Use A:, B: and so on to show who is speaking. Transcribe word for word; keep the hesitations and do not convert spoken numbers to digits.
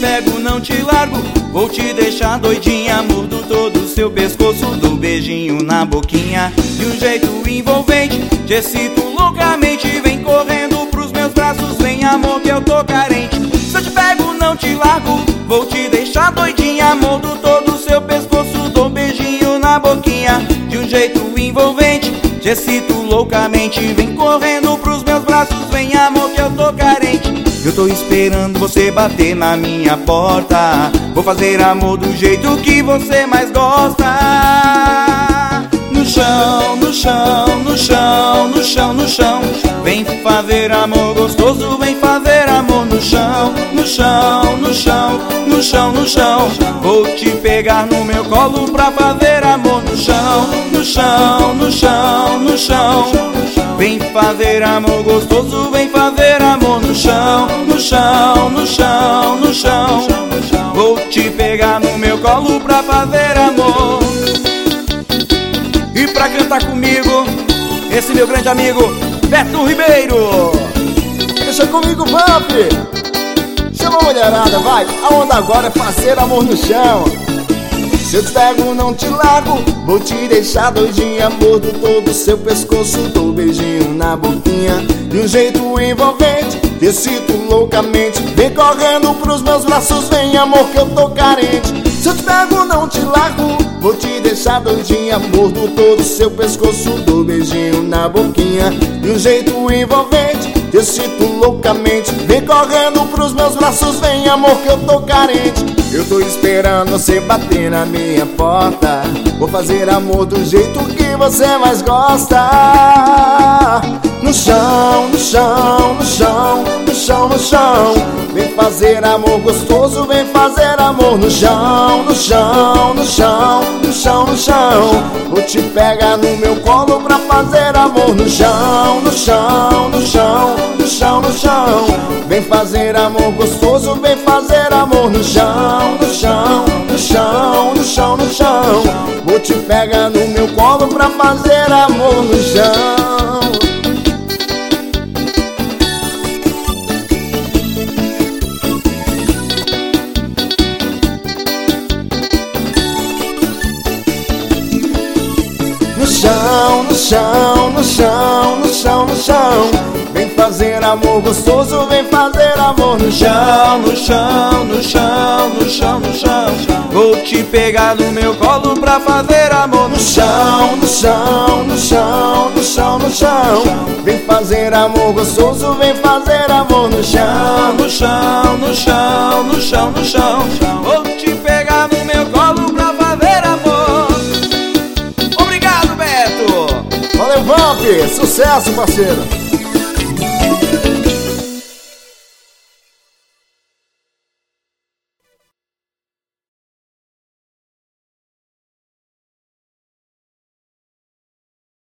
A: pego, não te largo. Vou te deixar doidinha, mordo todo o seu pescoço, dou beijinho na boquinha de um jeito envolvente. Te excito loucamente, vem correndo pros meus braços, vem amor que eu tô carente. Se eu te pego, não te largo. Vou te deixar doidinha, mordo todo o seu pescoço, dou beijinho na boquinha de um jeito envolvente. Te excito loucamente, vem correndo pros meus braços, vem amor que eu tô carente. Eu tô esperando você bater na minha porta, vou fazer amor do jeito que você mais gosta. No chão, no chão, no chão, no chão, no chão. Vem fazer amor gostoso, vem fazer amor no chão. No chão, no chão, no chão, no chão. Vou te pegar no meu colo pra fazer amor no chão. No chão, no chão, no chão. Vem fazer amor gostoso, vem fazer amor no chão. No chão, no chão, no chão. Vou te pegar no meu colo pra fazer amor. E pra cantar comigo, esse meu grande amigo Beto Ribeiro.
B: Deixa comigo, Vamp. Chama a mulherada, vai. A onda agora é fazer amor no chão. Se eu te pego, não te largo. Vou te deixar doidinha, mordo todo o seu pescoço, dou beijinho na boquinha de um jeito envolvente. Te excito loucamente, vem correndo pros meus braços, vem amor que eu tô carente. Se eu te pego, não te largo. Vou te deixar doidinha, mordo todo o seu pescoço, dou beijinho na boquinha de um jeito envolvente. Te excito loucamente, vem correndo pros meus braços, vem amor que eu tô carente. Eu tô esperando você bater na minha porta, vou fazer amor do jeito que você mais gosta. No chão, no chão, no chão, no chão, no chão. Vem fazer amor gostoso, vem fazer amor no chão. No chão, no chão, no chão, no chão. Vou te pegar no meu colo pra fazer amor no chão. No chão, no chão, no chão, no chão. Vem fazer amor gostoso, vem fazer amor no chão. No chão, no chão, no chão, no chão. Vou te pegar no meu colo pra fazer amor no chão. No chão, no chão, no chão, no chão, no chão. Vem fazer amor gostoso, vem fazer amor no chão.
A: No chão, no chão, no chão, no chão. Vou te pegar no meu colo pra fazer amor
B: no chão. No chão, no chão, no chão, no chão. Vem fazer amor gostoso, vem fazer amor no chão.
A: No chão, no chão, no chão, no chão. Vou te pegar no meu colo pra fazer amor. Obrigado, Beto.
B: Valeu, Vamp, sucesso, parceiro.